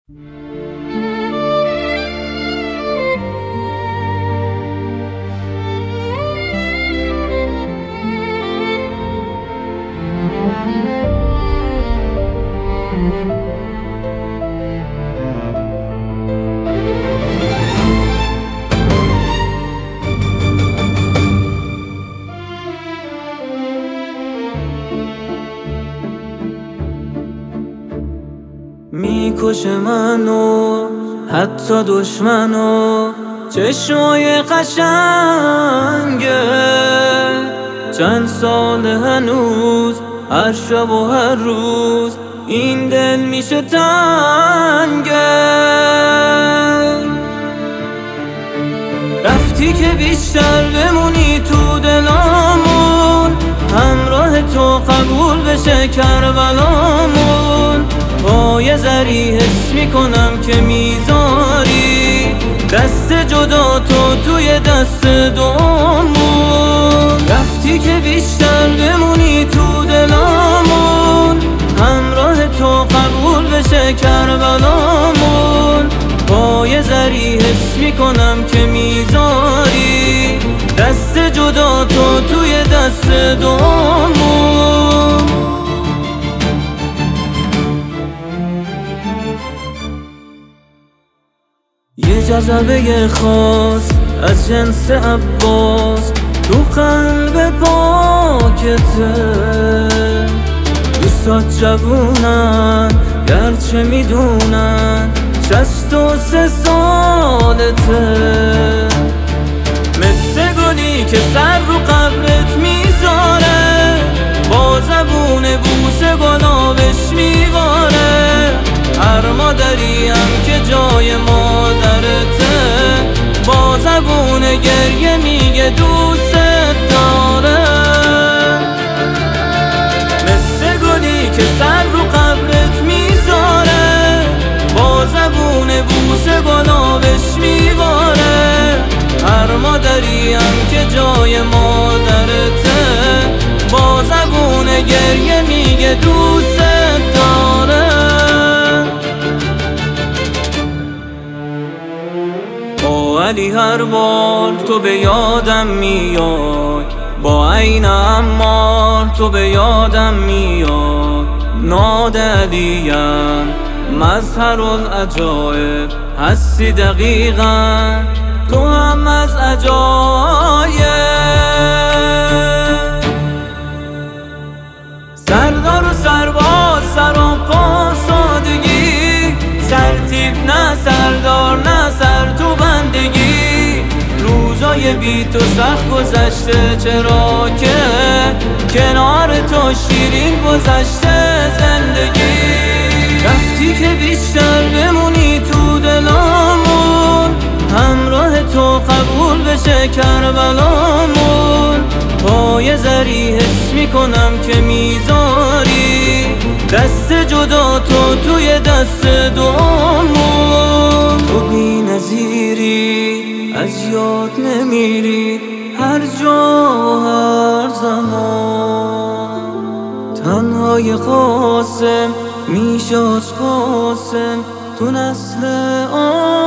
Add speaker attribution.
Speaker 1: میکشه منو حتی دشمنو چشمای قشنگه، چند سال هنوز هر شب و هر روز این دل میشه تنگه. رفتی که بیشتر بمونی تو دلامون، همراه تو قبول بشه کربلامون. با یه ذری حس میکنم که میذاری دست جدا تو توی دست دومون. رفتی که بیشتر بمونی تو دلامون، همراه تو قبول بشه کربلامون. با یه ذری حس میکنم که میذاری دست جدا تو توی دست دومون. یه جذبه خاص از جنس عباس تو قلب پاکته، دوستات جوونن گرچه میدونن 63 سالته. مثل گلی که سر رو قبرت میذاره، با زبون بوسه گلابش میباره. هر مادریم که جای مادرته، با زبون گریه میگه دوست داره. مثل گلی که سر رو قبرت میذاره، با زبون بوسه گلابش میباره. هر مادریم که جای مادرته، با زبون گریه میگه دوست داره. ولی هر بار تو به یادم میای، با عین عمار تو به یادم میای. نادلیم مظهر العجایب هستی دقیقا تو هم از عجایب. سردار و سرباز سراپا سادگی، سرتیپ نه سردار نه سر تو بندگی. روزای بی تو سخت گذشته، چرا که کنار تو شیرین گذشته زندگی. رفتی که بیشتر بمونی تو دلامون، همراه تو قبول بشه کربلامون. با یه ذری حس میکنم که میذاری دست جدا تو توی دست دومون. تو بی نظیری از یاد نمیری هر جا و هر زمان. تنهای قاسم میشه از قاسم تو نسل